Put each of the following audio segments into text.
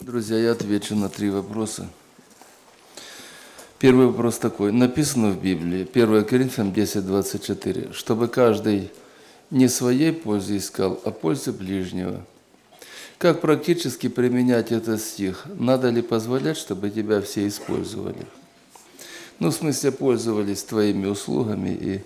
Друзья, я отвечу на 3 вопроса. Первый вопрос такой. Написано в Библии, 1 Коринфянам 10:24, чтобы каждый не своей пользы искал, а пользы ближнего. Как практически применять этот стих? Надо ли позволять, чтобы тебя все использовали? Ну, в смысле, пользовались твоими услугами.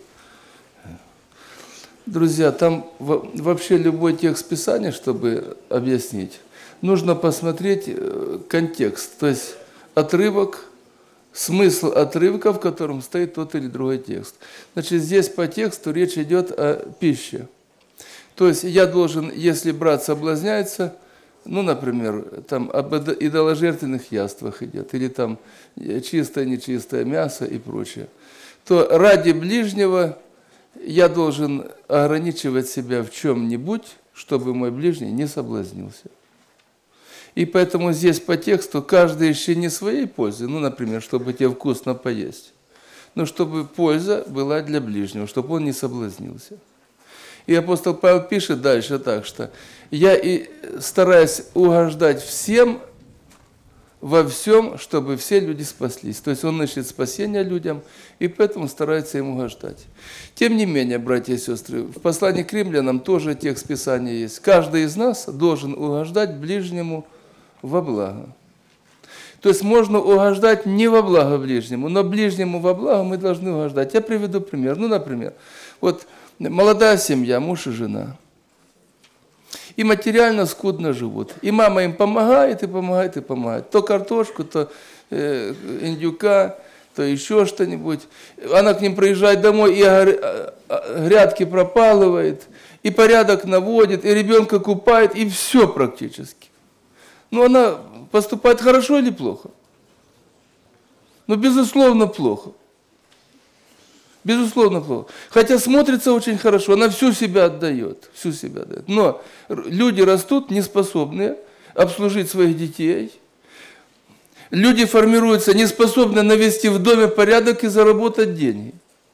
Друзья, там вообще любой текст Писания, чтобы объяснить, нужно посмотреть контекст, то есть отрывок, смысл отрывка, в котором стоит тот или другой текст. Значит, здесь по тексту речь идет о пище. То есть я должен, если брат соблазняется, ну, например, там об идоложертвенных яствах идет, или там чистое, нечистое мясо и прочее, то ради ближнего я должен ограничивать себя в чем-нибудь, чтобы мой ближний не соблазнился. И поэтому здесь по тексту каждый ищи не своей пользы, ну, например, чтобы тебе вкусно поесть, но чтобы польза была для ближнего, чтобы он не соблазнился. И апостол Павел пишет дальше так, что я и стараюсь угождать всем во всем, чтобы все люди спаслись. То есть он ищет спасения людям, и поэтому старается им угождать. Тем не менее, братья и сестры, в послании к римлянам тоже текст Писания есть. Каждый из нас должен угождать ближнему во благо. То есть можно угождать не во благо ближнему, но ближнему во благо мы должны угождать. Я приведу пример. Ну, например, вот молодая семья, муж и жена. И материально скудно живут. И мама им помогает, и помогает, и помогает. То картошку, то индюка, то еще что-нибудь. Она к ним приезжает домой и грядки пропалывает, и порядок наводит, и ребенка купает, и все практически. Но она поступает хорошо или плохо? Ну, безусловно, плохо. Безусловно, плохо. Хотя смотрится очень хорошо, она всю себя отдает. Всю себя отдает. Но люди растут неспособные обслужить своих детей. Люди формируются неспособные навести в доме порядок и заработать деньги.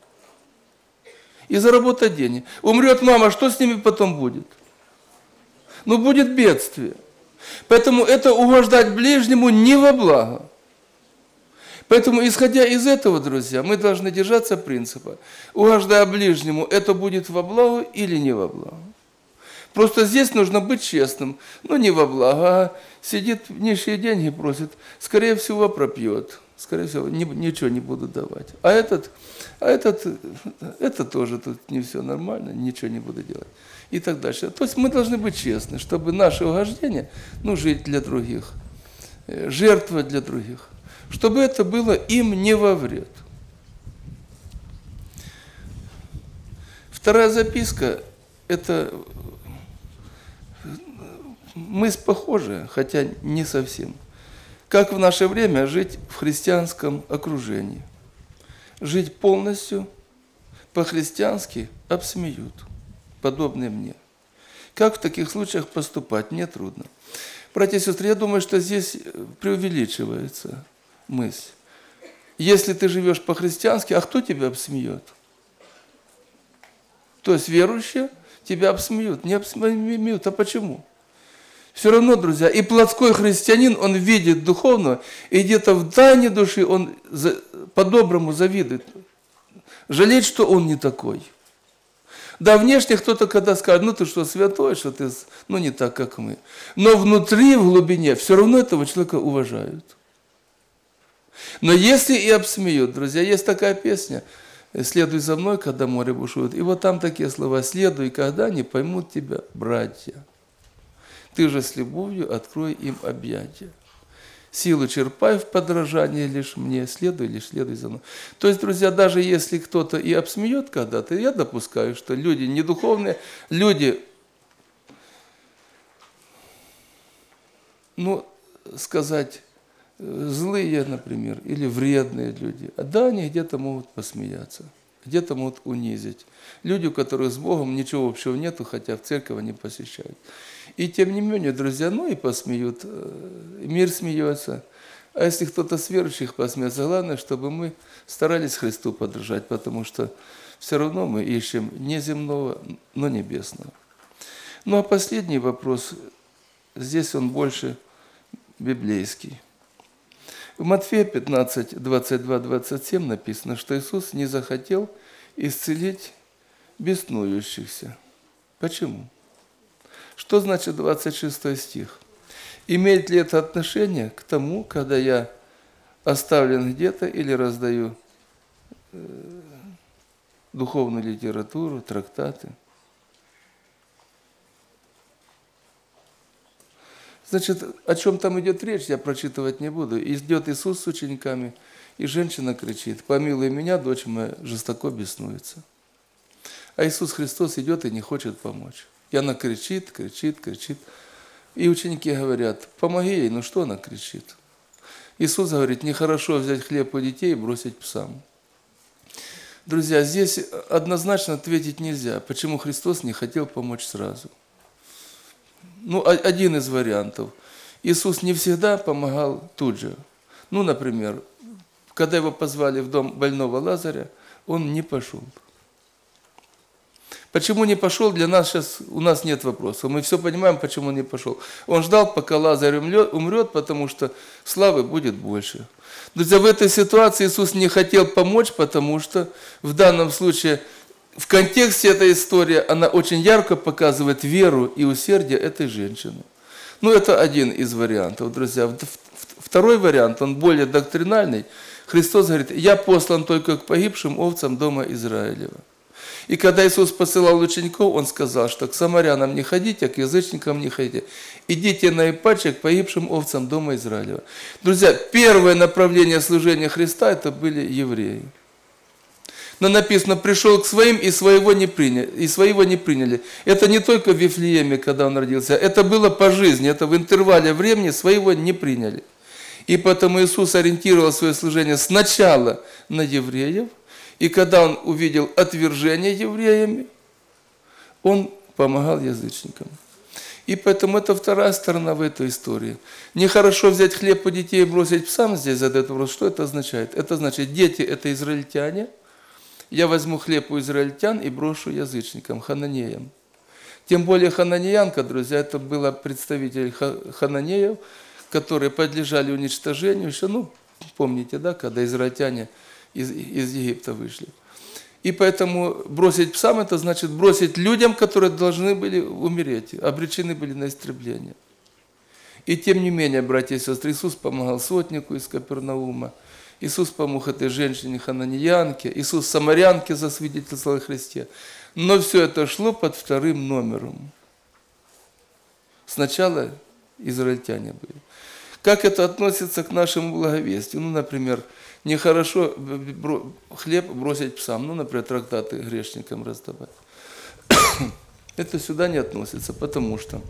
И заработать деньги. Умрет мама, что с ними потом будет? Ну, будет бедствие. Поэтому это угождать ближнему не во благо. Поэтому, исходя из этого, друзья, мы должны держаться принципа. Угождая ближнему, это будет во благо или не во благо. Просто здесь нужно быть честным. Ну, не во благо, а сидит, нищие деньги просит, скорее всего, пропьет. Скорее всего, ничего не будут давать. А это тоже тут не все нормально, ничего не буду делать. И так дальше. То есть мы должны быть честны, чтобы наше угождение, ну, жить для других, жертвовать для других, чтобы это было им не во вред. Вторая записка – это мысль похожая, хотя не совсем. Как в наше время жить в христианском окружении? Жить полностью по-христиански обсмеют, подобные мне. Как в таких случаях поступать? Мне трудно. Братья и сестры, я думаю, что здесь преувеличивается мысль. Если ты живешь по-христиански, а кто тебя обсмеет? То есть верующие тебя обсмеют, не обсмеют. А почему? Все равно, друзья, и плотской христианин, он видит духовного, и где-то в тайне души он по-доброму завидует. Жалеет, что он не такой. Да, внешне кто-то когда скажет, ну ты что, святой, что ты, ну не так, как мы. Но внутри, в глубине, все равно этого человека уважают. Но если и обсмеют, друзья, есть такая песня «Следуй за мной, когда море бушует». И вот там такие слова «Следуй, когда не поймут тебя братья. Ты же с любовью открой им объятия. Силу черпай в подражании лишь мне, следуй за мной». То есть, друзья, даже если кто-то и обсмеет когда-то, я допускаю, что люди недуховные, люди, ну, сказать, злые, например, или вредные люди, да, они где-то могут посмеяться, где-то могут унизить. Люди, у которых с Богом ничего общего нету, хотя в церковь они посещают. И тем не менее, друзья, ну и посмеют, мир смеется. А если кто-то с верующих посмеется, главное, чтобы мы старались Христу подражать, потому что все равно мы ищем не земного, но небесного. Ну а последний вопрос, здесь он больше библейский. В Матфея 15, 22, 27 написано, что Иисус не захотел исцелить беснующихся. Почему? Что значит 26 стих? Имеет ли это отношение к тому, когда я оставлен где-то или раздаю духовную литературу, трактаты? Значит, о чем там идет речь, я прочитывать не буду. Идет Иисус с учениками, и женщина кричит: «Помилуй меня, дочь моя жестоко беснуется». А Иисус Христос идет и не хочет помочь. И она кричит, кричит, кричит. И ученики говорят: «Помоги ей». Ну что она кричит? Иисус говорит: «Нехорошо взять хлеб у детей и бросить псам». Друзья, здесь однозначно ответить нельзя, почему Христос не хотел помочь сразу. Ну, один из вариантов. Иисус не всегда помогал тут же. Ну, например, когда его позвали в дом больного Лазаря, он не пошел. Почему не пошел, для нас сейчас, у нас нет вопросов. Мы все понимаем, почему он не пошел. Он ждал, пока Лазарь умрет, потому что славы будет больше. Друзья, в этой ситуации Иисус не хотел помочь, потому что в данном случае, в контексте этой истории, она очень ярко показывает веру и усердие этой женщины. Ну, это один из вариантов, друзья. Второй вариант, он более доктринальный. Христос говорит: «Я послан только к погибшим овцам дома Израилева». И когда Иисус посылал учеников, Он сказал, что к самарянам не ходите, а к язычникам не ходите. Идите наипаче к погибшим овцам дома Израилева. Друзья, первое направление служения Христа – это были евреи. Но написано: «Пришел к своим, и своего не приняли». Это не только в Вифлееме, когда Он родился, это было по жизни, это в интервале времени своего не приняли. И поэтому Иисус ориентировал свое служение сначала на евреев, и когда Он увидел отвержение евреями, Он помогал язычникам. И поэтому это вторая сторона в этой истории. Нехорошо взять хлеб у детей и бросить псам, здесь задают вопрос, что это означает? Это значит, дети – это израильтяне, я возьму хлеб у израильтян и брошу язычникам, хананеям. Тем более хананеянка, друзья, это была представитель хананеев, которые подлежали уничтожению еще, ну, помните, да, когда израильтяне из Египта вышли. И поэтому бросить псам – это значит бросить людям, которые должны были умереть, обречены были на истребление. И тем не менее, братья и сестры, Иисус помогал сотнику из Капернаума, Иисус помог этой женщине хананеянке, Иисус самарянке засвидетельствовал о Христе. Но все это шло под вторым номером. Сначала израильтяне были. Как это относится к нашему благовестию? Ну, например, нехорошо хлеб бросить псам, ну, например, трактаты грешникам раздавать. Это сюда не относится, потому что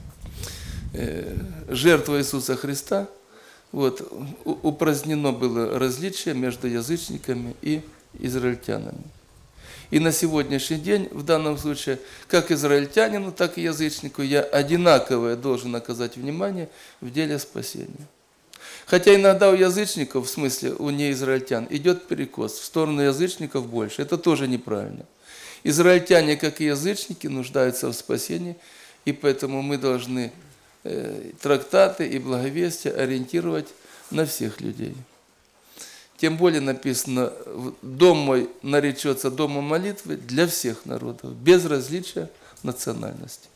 жертва Иисуса Христа, вот, упразднено было различие между язычниками и израильтянами. И на сегодняшний день, в данном случае, как израильтянину, так и язычнику, я одинаковое должен оказать внимание в деле спасения. Хотя иногда у язычников, в смысле у неизраильтян, идет перекос в сторону язычников больше. Это тоже неправильно. Израильтяне, как и язычники, нуждаются в спасении, и поэтому мы должны трактаты и благовестие ориентировать на всех людей. Тем более написано: «Дом мой наречется домом молитвы для всех народов, без различия национальности».